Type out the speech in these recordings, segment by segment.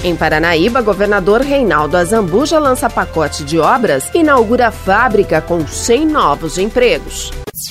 Em Paranaíba, governador Reinaldo Azambuja lança pacote de obras e inaugura fábrica com 100 novos empregos.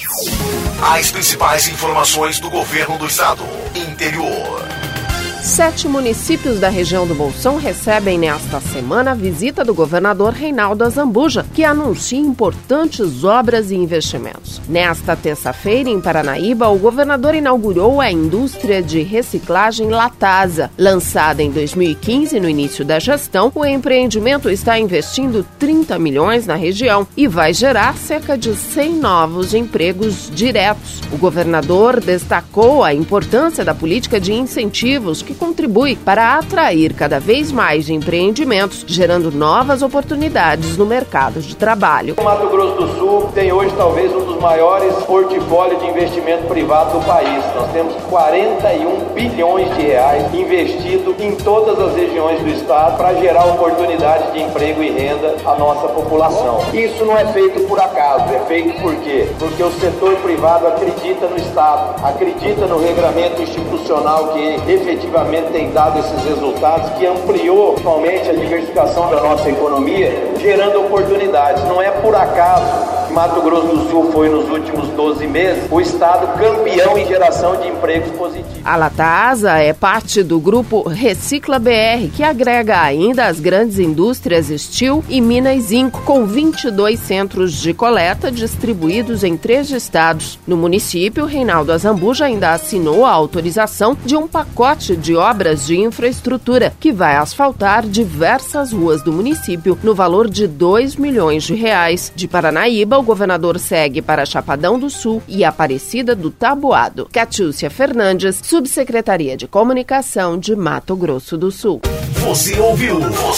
As principais informações do governo do estado. Interior. 7 municípios da região do Bolsão recebem nesta semana a visita do governador Reinaldo Azambuja, que anuncia importantes obras e investimentos. Nesta terça-feira, em Paranaíba, o governador inaugurou a indústria de reciclagem Latasa. Lançada em 2015, no início da gestão, o empreendimento está investindo 30 milhões na região e vai gerar cerca de 100 novos empregos diretos. O governador destacou a importância da política de incentivos que contribui para atrair cada vez mais empreendimentos, gerando novas oportunidades no mercado de trabalho. O Mato Grosso do Sul tem hoje talvez um dos maiores portfólios de investimento privado do país. Nós temos 41 bilhões de reais investido em todas as regiões do estado para gerar oportunidades de emprego e renda à nossa população. Isso não é feito por acaso, é feito por quê? Porque o setor privado acredita no estado, acredita no regramento institucional que efetivamente tem dado esses resultados, que ampliou principalmente a diversificação da nossa economia, gerando oportunidades. Não é por acaso que Mato Grosso do Sul foi, nos últimos 12 meses, o estado campeão em geração de empregos positivos. A Latasa é parte do grupo Recicla BR, que agrega ainda as grandes indústrias Steel e Minas Zinco, com 22 centros de coleta distribuídos em 3 estados. No município, Reinaldo Azambuja ainda assinou a autorização de um pacote de obras de infraestrutura que vai asfaltar diversas ruas do município no valor de 2 milhões de reais. De Paranaíba, o governador segue para Chapadão do Sul e Aparecida do Taboado. Catiúcia Fernandes, Subsecretaria de Comunicação de Mato Grosso do Sul. Você ouviu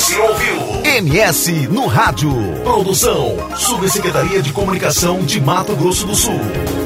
MS no Rádio. Produção, Subsecretaria de Comunicação de Mato Grosso do Sul.